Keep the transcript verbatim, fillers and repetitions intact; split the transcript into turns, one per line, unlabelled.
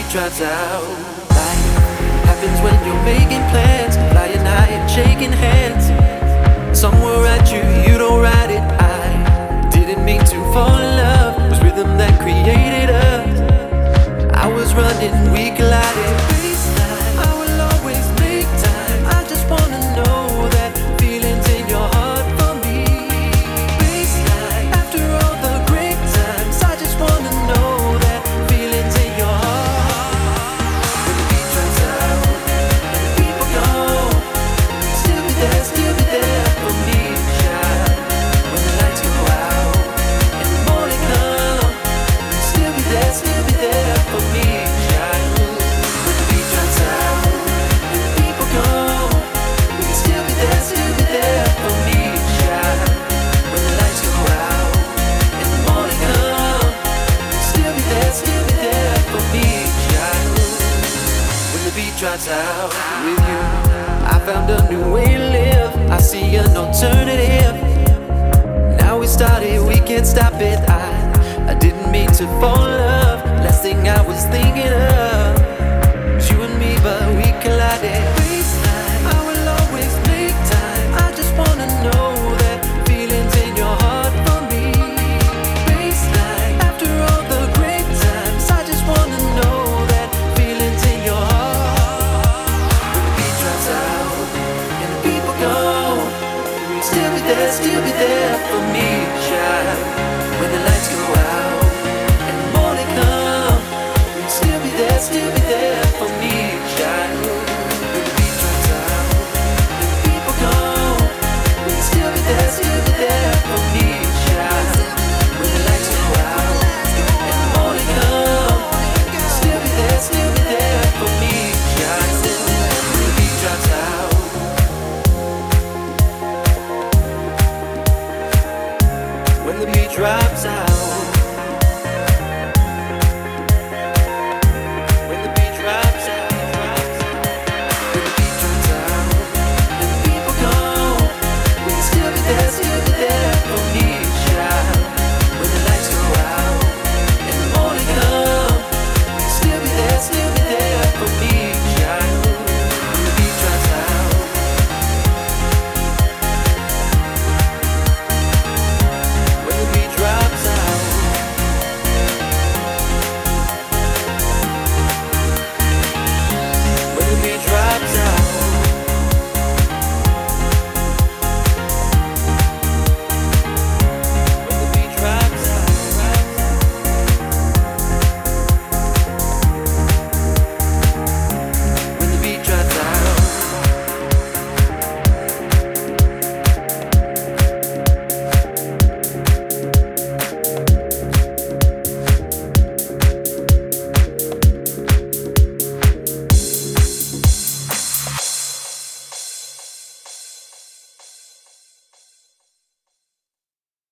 beat drops out. Life happens when you're making plans, flying high and shaking hands. Somewhere at you, you don't ride it. I didn't mean to fall in love. It was rhythm that created us. I was running, we collided. Baseline, I will always make time. I just wanna know that feelings in your heart for me. Baseline, after all the great times, I just wanna know that feelings in your heart. When the beat drops out and the people go, still be there, still be there for me, child. When the lights go out and the morning comes, still be there, still be there for me, child. When the beat drops out and the people go, still be there, still be there for me, child. When the lights go out and the morning comes, still be there, still be there for me, child. When the beat drops out with you, I found a new way to live. I see an alternative. Now we started, we can't stop it. I, I didn't mean to fall in love. Last thing I